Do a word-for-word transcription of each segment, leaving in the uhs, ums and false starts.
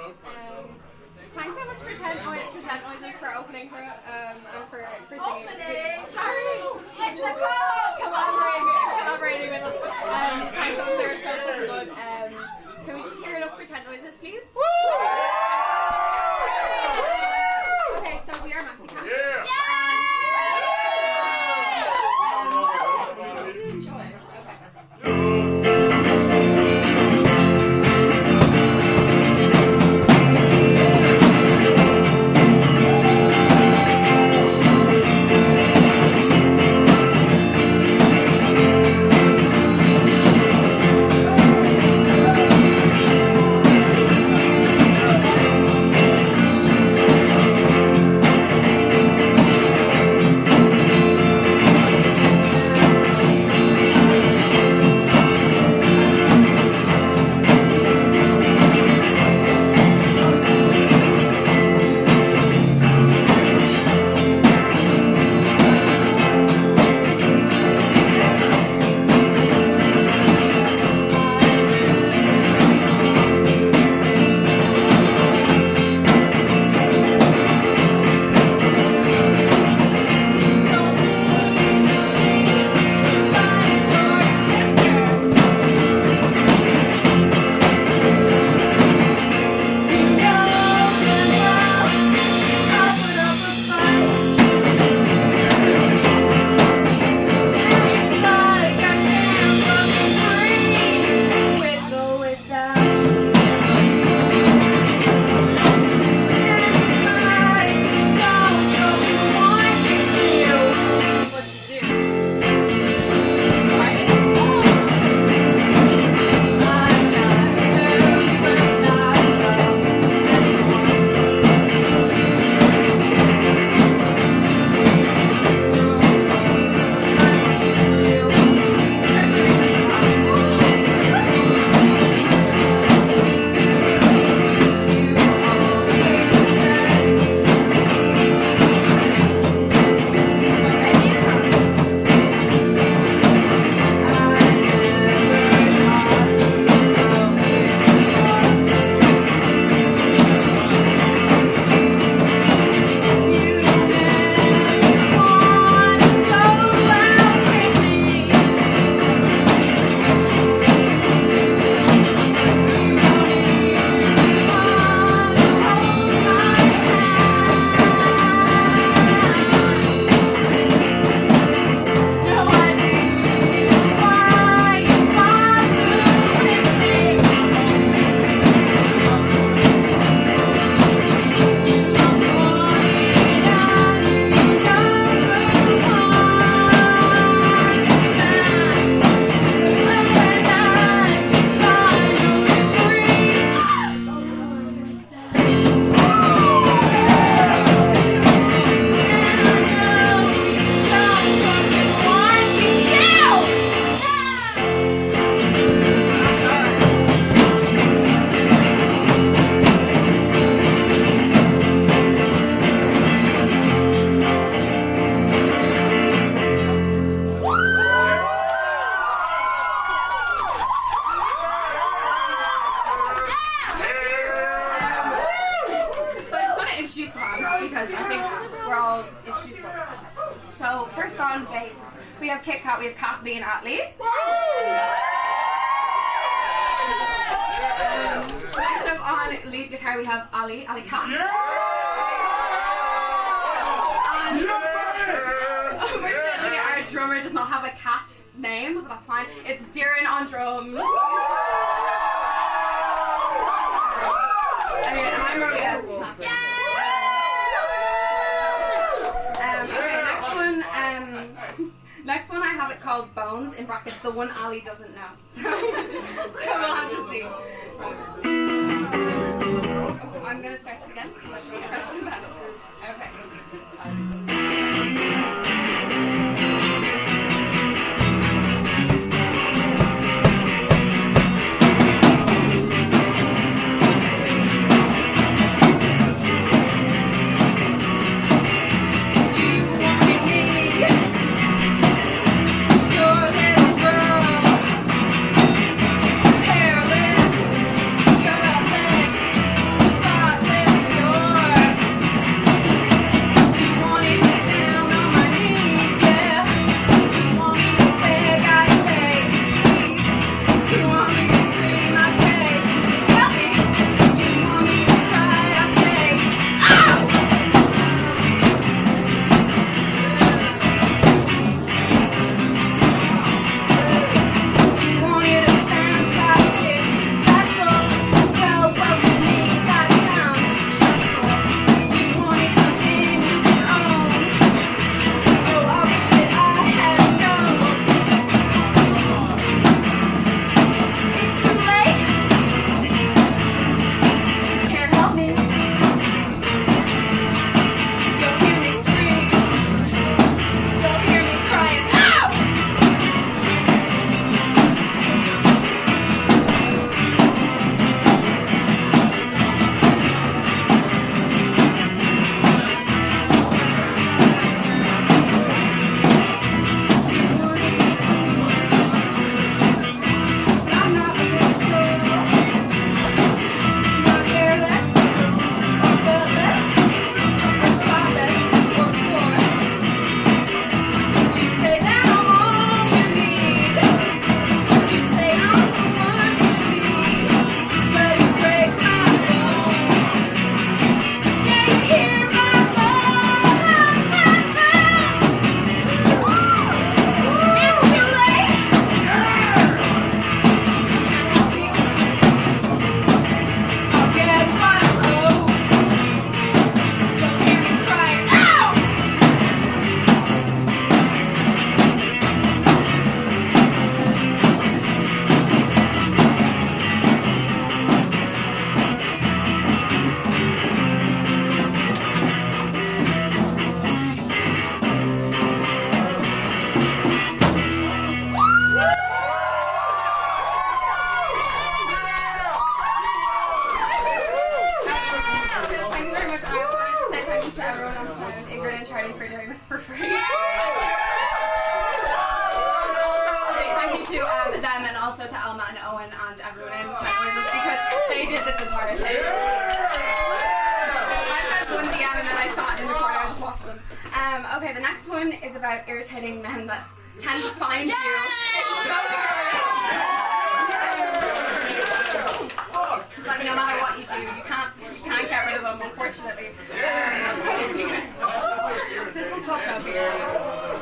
Um, thanks so much for Tent Noises, to Tent Noises for opening for um and for for singing. Opening. Sorry. It's a call. Collaborating, collaborating with us. Um, thanks so much. They were so fucking good. Um, can we just hear it up for Tent Noises, please? Okay, so we are Maxi Cats. Yeah. Um, hope you enjoy. Okay. Because I think we're all introduced. So first on bass, we have Kit Kat, we have Kathleen Attlee. Um, next up on lead guitar, we have Ali, Ali Katz. And unfortunately, our drummer does not have a cat name, but that's fine. It's Darren on drums. Anyway, and I'm Maria. Um, next one I have it called Bones, in brackets, the one Ali doesn't know. So, so we'll have to see. Oh, I'm going to start again. Okay. Your little girl, hairless. to everyone on phone, Ingrid and Charlie, for doing this for free. Okay, thank you to um, them and also to Elma and Owen and everyone in Tech Voices because they did this entire thing. I sent one D M and then I sat in the corner, I just watched them. Um, okay, the next one is about irritating men that tend to find you. It's so It's like no matter what you do, you can't you can't get rid of them, unfortunately. Um, this one's called Sophie.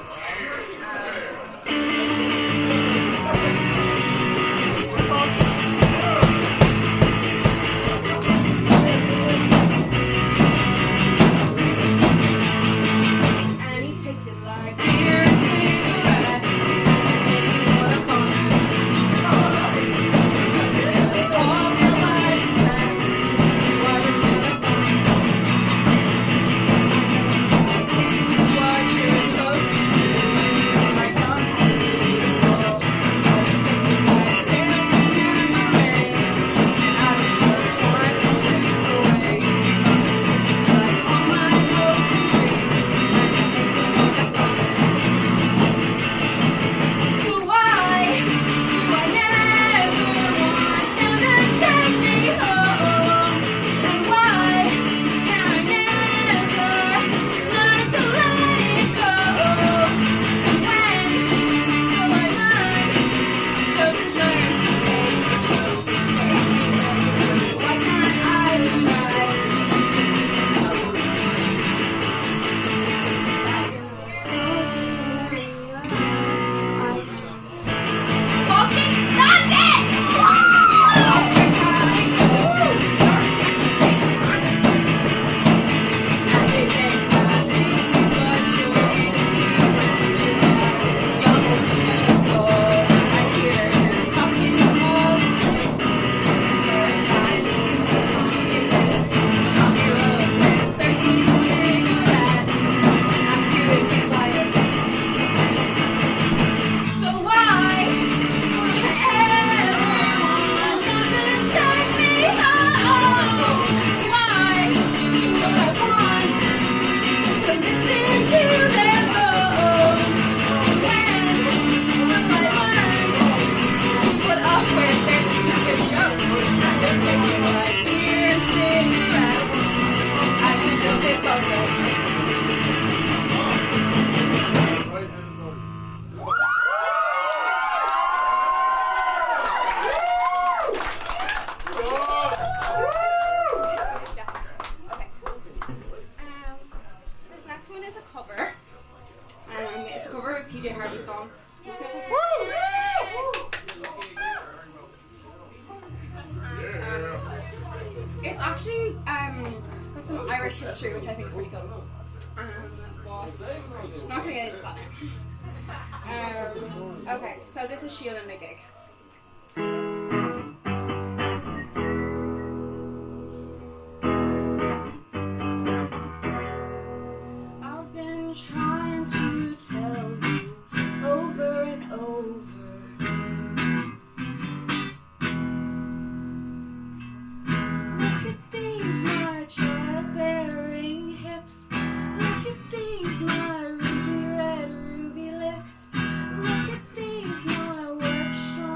Look at these, my work strong.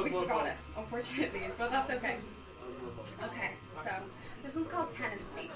we forgot it, unfortunately, but that's okay. Okay, so this one's called Tenancy.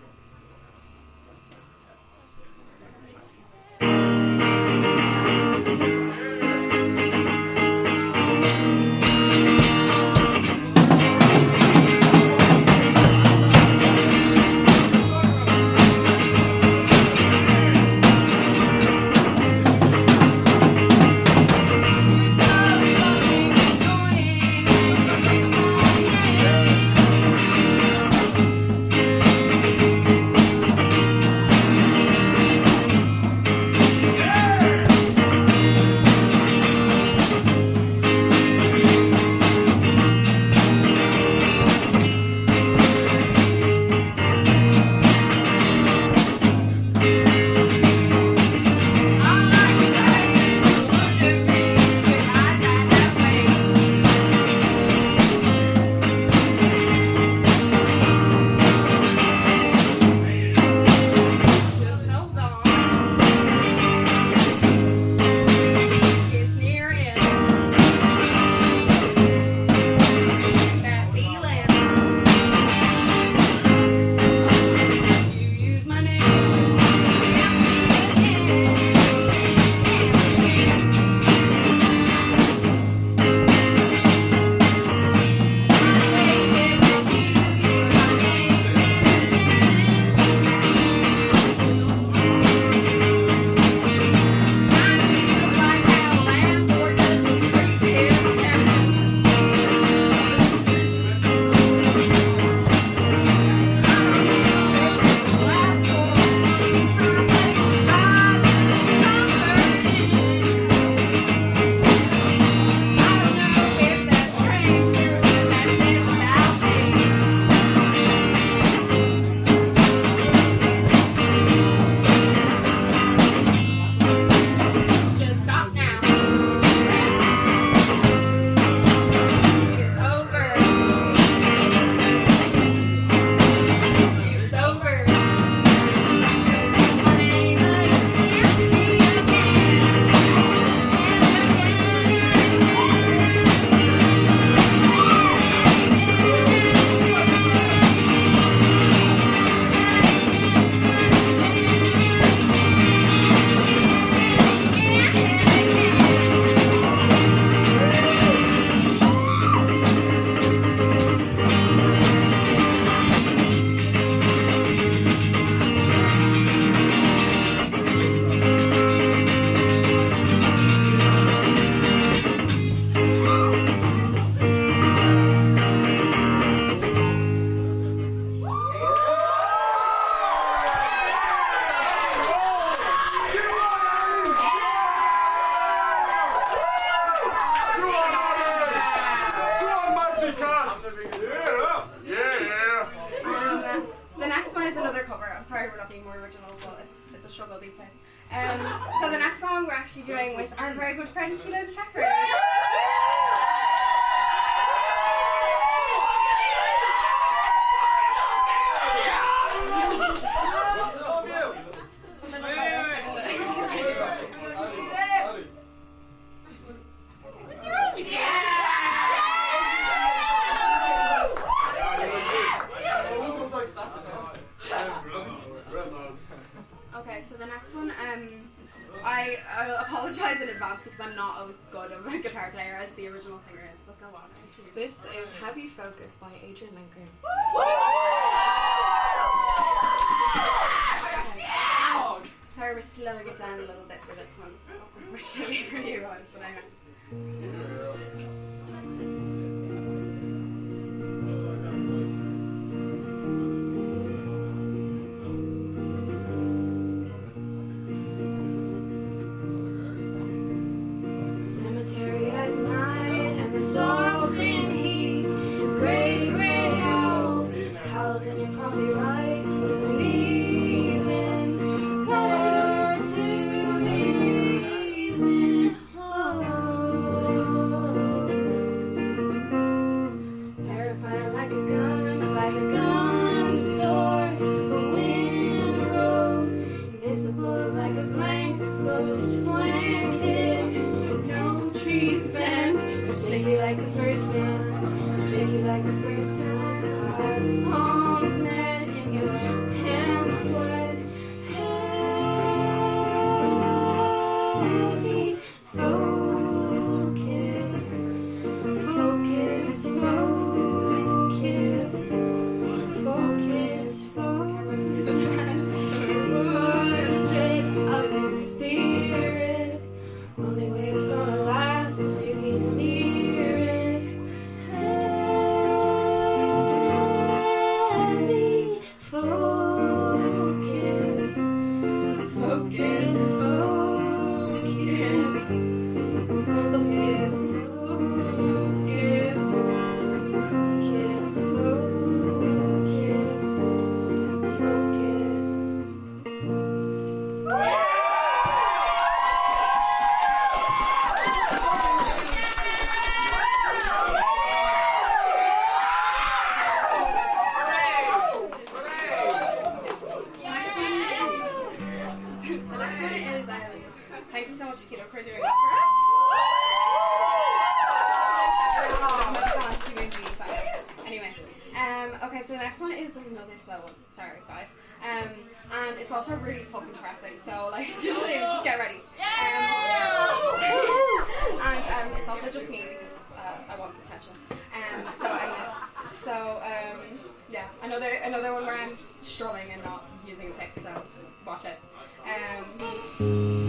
Um, so the next song we're actually doing with our very good friend Keelan Shepherd. Okay, so the next one, um, I, I apologise in advance because I'm not as good of a guitar player as the original singer is, but go on. This is Heavy Focus by Adrian Lincoln. Okay. Sorry, we're slowing it down a little bit for this one, so unfortunately for you guys, but I know. Like the first Um, okay, so the next one is there's another slow one. Sorry, guys. Um, and it's also really fucking depressing. So like, just, just get ready. Um, and um, it's also just me because uh, I want attention. Um, so anyway, so um, yeah, another another one where I'm strumming and not using a pick. So watch it. Um,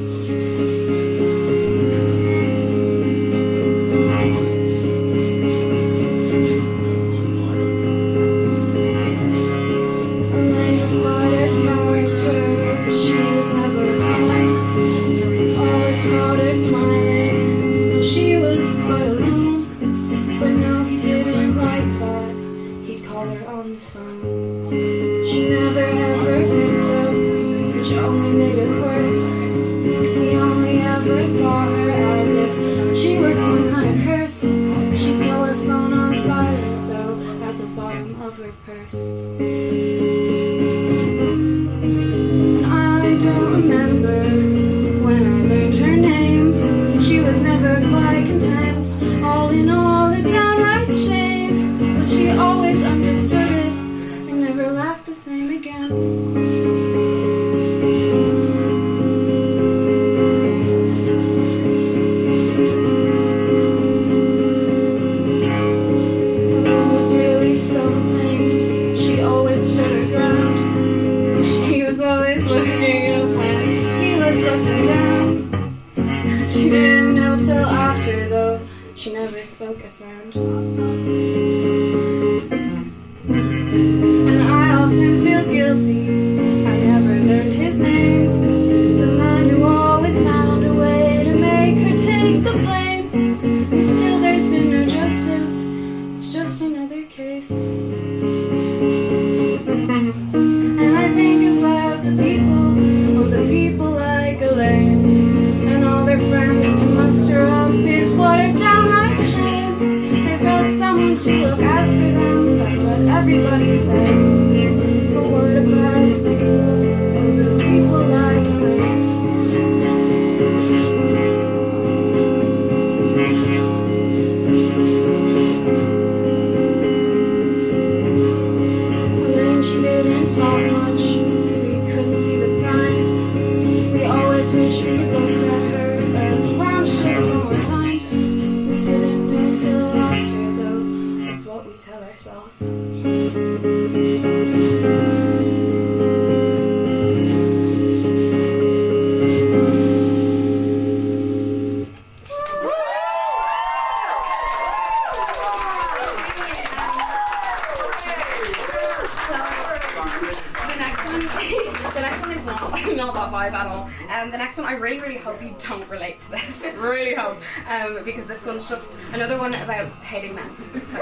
because this one's just another one about hating men. Sorry.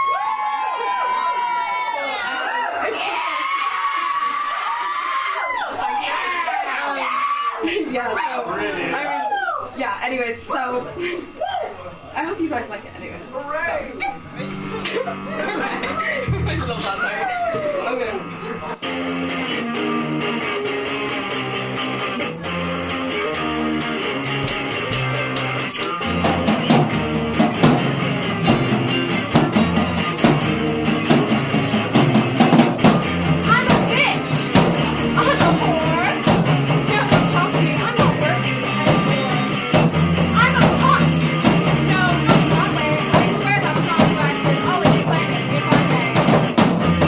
um, yeah, so, I mean, yeah, anyways, so I hope you guys like it anyways. So. I love that, sorry. Okay. No, not in that way. I swear that's not what I did. Always play it if I may.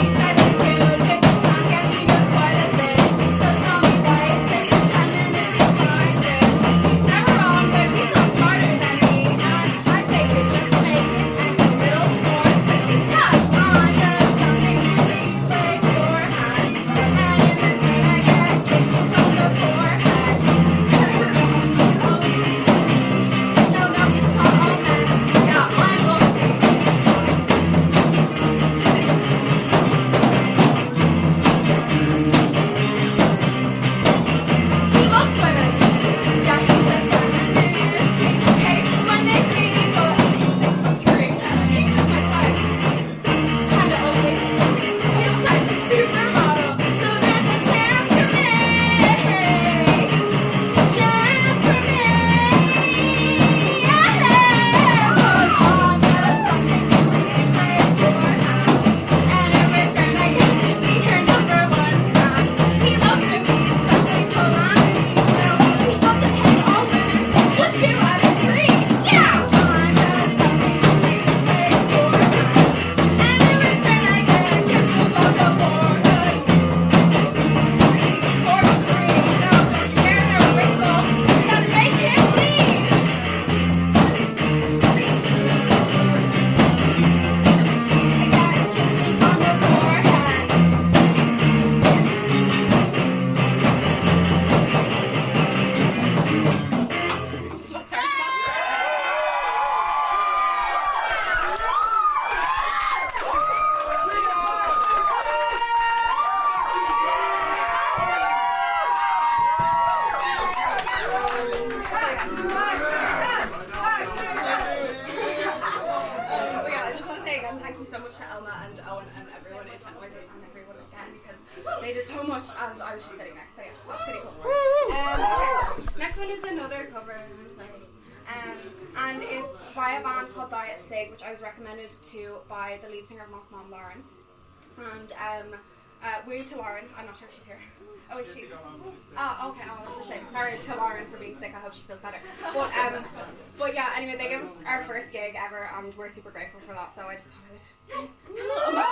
they did so much, and I was just sitting next. So yeah, that's pretty cool. Um, okay. Next one is another cover. I'm sorry. Um, and it's by a band called Diet Sig, which I was recommended to by the lead singer of Moth Mom, Lauren. And um, uh, weird to Lauren. I'm not sure if she's here. Oh, is she? Oh, okay. Oh, it's a shame. Sorry to Lauren for being sick. I hope she feels better. But um, but yeah. Anyway, they gave us our first gig ever, and we're super grateful for that. So I just thought I would. Oh my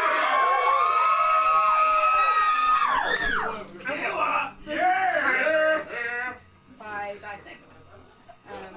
gosh. Okay. So this is Heart by Diet Sig. Um,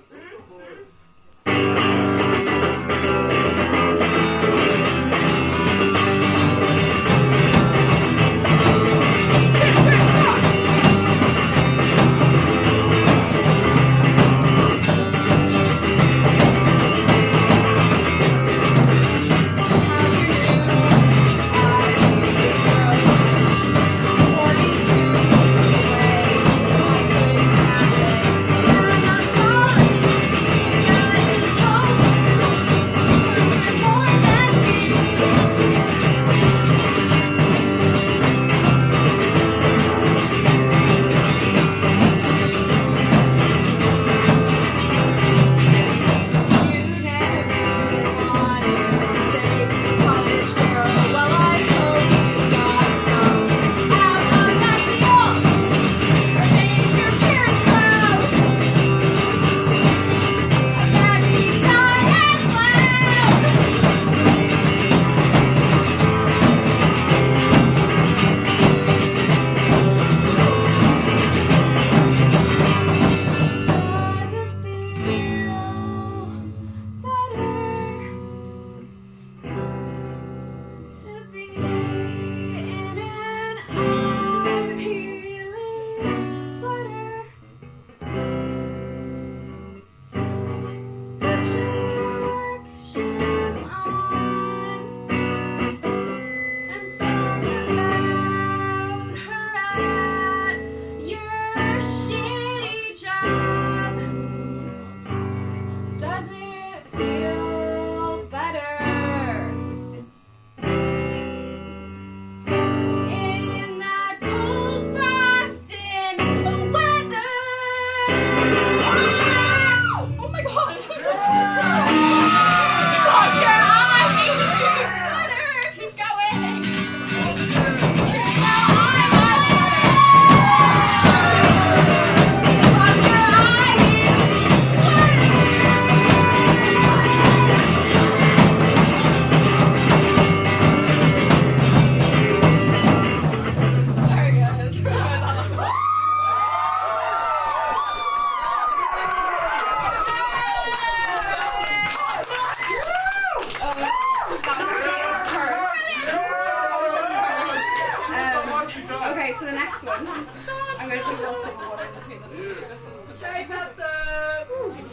Okay, so the next one, I'm going to take a little sip of water in between this. Okay, that's uh,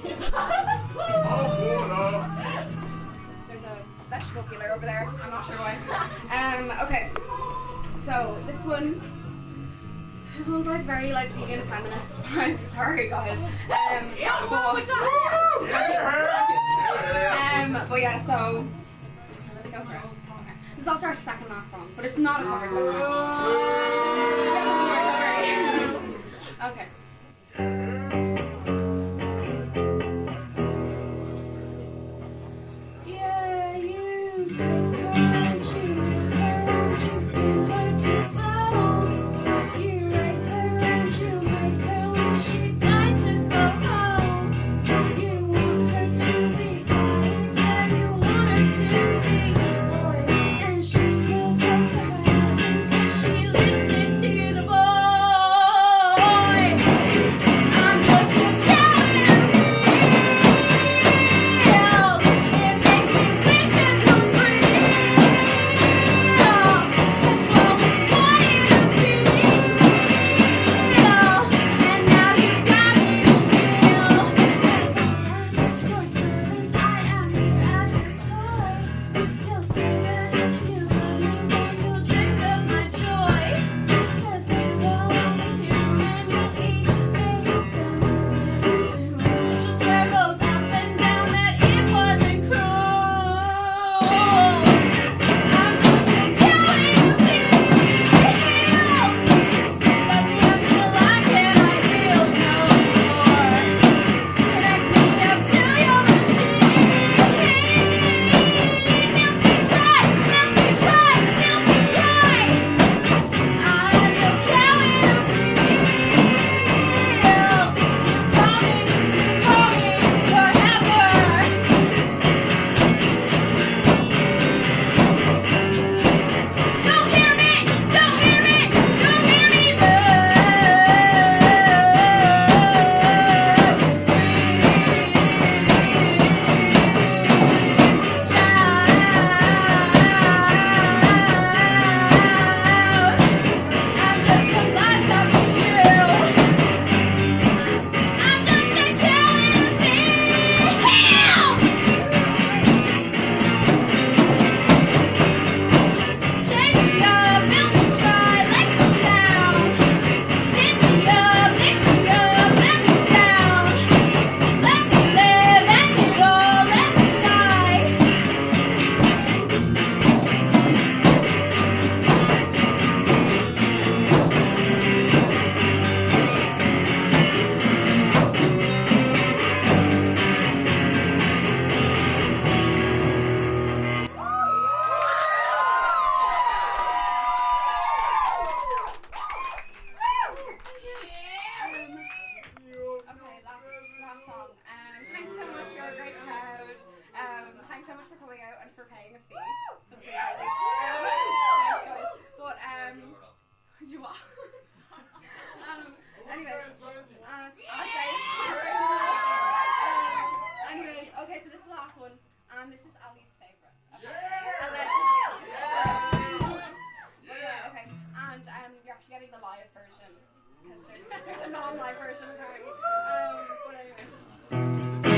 there's a vegetable peeler over there. I'm not sure why. Um, okay, so this one, this one's like very like vegan feminist. I'm sorry, guys. Um, but, um, but yeah, so let's go for it. This is also our second last song, but it's not a cover song. Okay. Yeah, you take her and you make her and you skin her to the bone. You rape her and you make her wish she died to go home. You want her to be kind and you want her to be boys, and she will go to heaven 'cause she listened to the boy. getting the live version because there's, there's a non-live version apparently. Um, but anyway.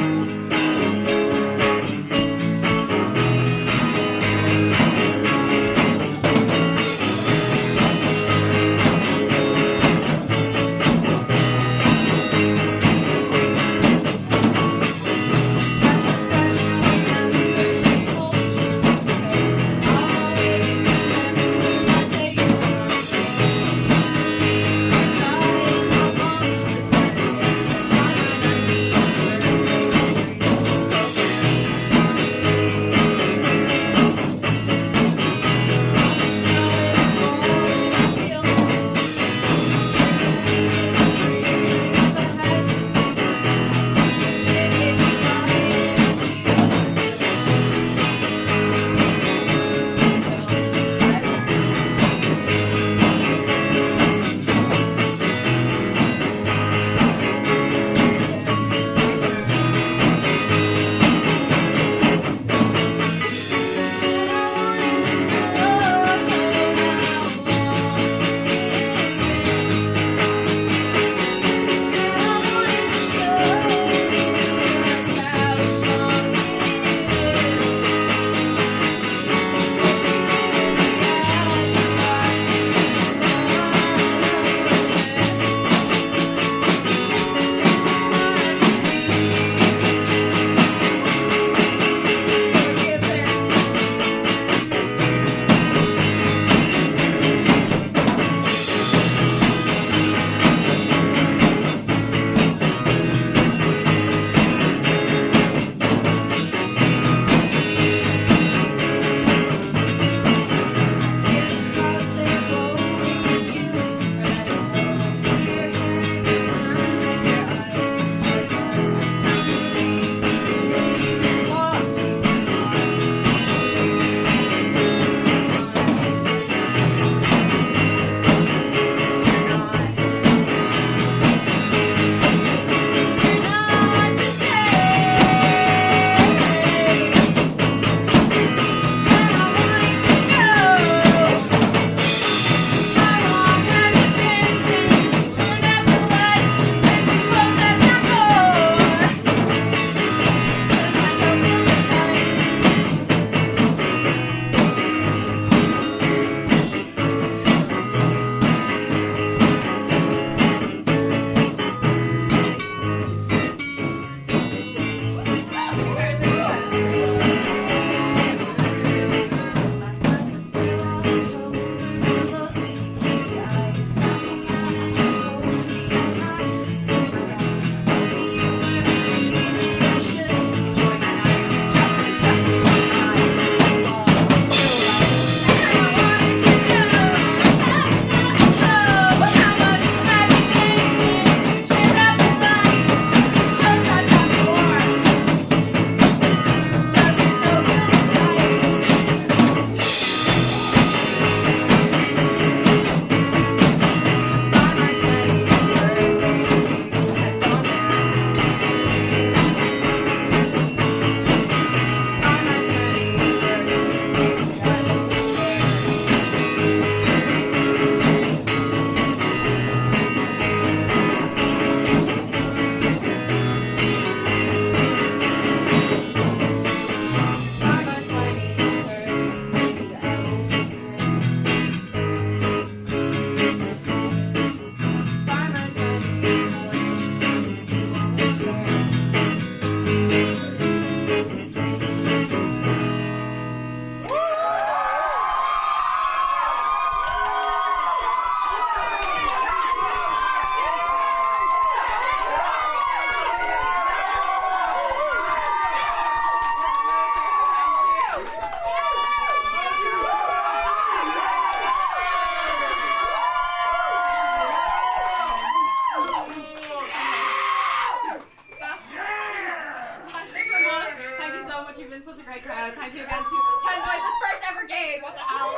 Thank you again to Ten Voices first ever game. What the hell?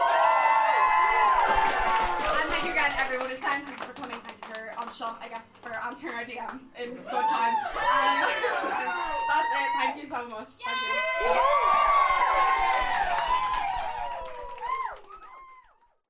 And thank you again, everyone. It's time. Thank you for coming. Thank you for on shot, I guess, for answering our D M in good time. Um, that's it. Thank you so much. Thank you.